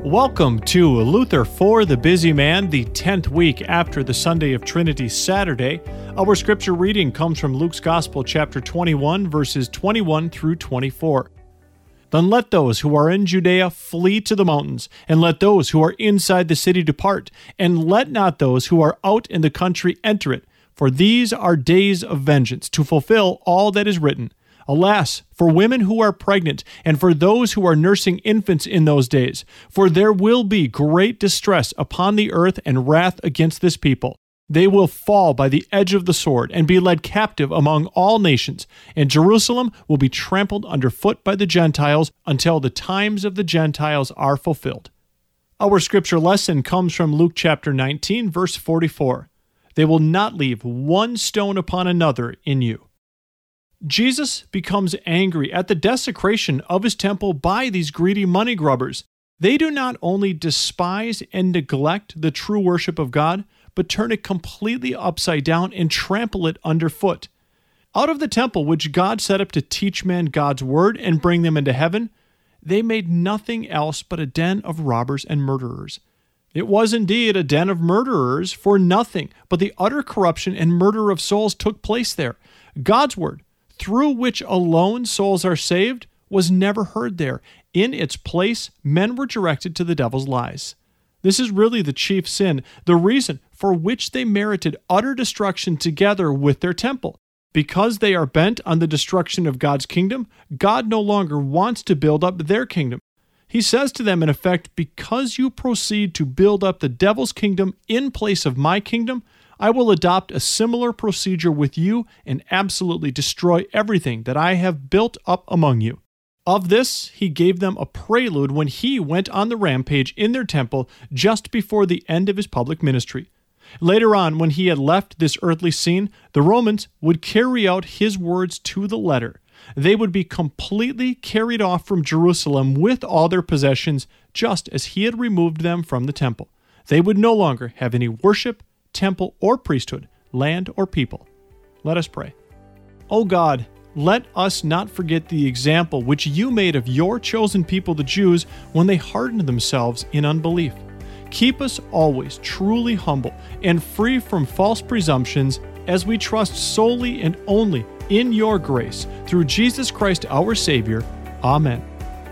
Welcome to Luther for the Busy Man, the 10th week after the Sunday of Trinity Saturday. Our scripture reading comes from Luke's Gospel, chapter 21, verses 21 through 24. Then let those who are in Judea flee to the mountains, and let those who are inside the city depart, and let not those who are out in the country enter it, for these are days of vengeance, to fulfill all that is written. Alas, for women who are pregnant, and for those who are nursing infants in those days, for there will be great distress upon the earth and wrath against this people. They will fall by the edge of the sword and be led captive among all nations, and Jerusalem will be trampled underfoot by the Gentiles until the times of the Gentiles are fulfilled. Our scripture lesson comes from Luke chapter 19, verse 44. They will not leave one stone upon another in you. Jesus becomes angry at the desecration of his temple by these greedy money grubbers. They do not only despise and neglect the true worship of God, but turn it completely upside down and trample it underfoot. Out of the temple which God set up to teach men God's word and bring them into heaven, they made nothing else but a den of robbers and murderers. It was indeed a den of murderers, for nothing but the utter corruption and murder of souls took place there. God's word, through which alone souls are saved, was never heard there. In its place, men were directed to the devil's lies. This is really the chief sin, the reason for which they merited utter destruction together with their temple. Because they are bent on the destruction of God's kingdom, God no longer wants to build up their kingdom. He says to them, in effect, because you proceed to build up the devil's kingdom in place of my kingdom, I will adopt a similar procedure with you and absolutely destroy everything that I have built up among you. Of this, he gave them a prelude when he went on the rampage in their temple just before the end of his public ministry. Later on, when he had left this earthly scene, the Romans would carry out his words to the letter. They would be completely carried off from Jerusalem with all their possessions, just as he had removed them from the temple. They would no longer have any worship, temple, or priesthood, land or people. Let us pray. O God, let us not forget the example which you made of your chosen people, the Jews, when they hardened themselves in unbelief. Keep us always truly humble and free from false presumptions as we trust solely and only in your grace, through Jesus Christ our Savior. Amen.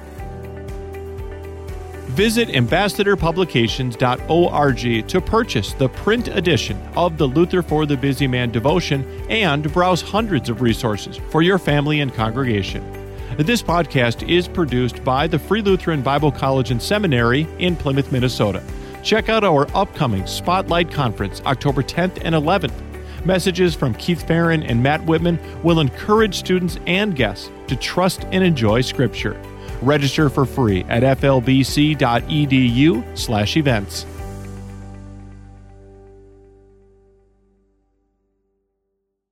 Visit ambassadorpublications.org to purchase the print edition of the Luther for the Busy Man devotion and browse hundreds of resources for your family and congregation. This podcast is produced by the Free Lutheran Bible College and Seminary in Plymouth, Minnesota. Check out our upcoming Spotlight Conference, October 10th and 11th. Messages from Keith Farron and Matt Whitman will encourage students and guests to trust and enjoy Scripture. Register for free at flbc.edu/events.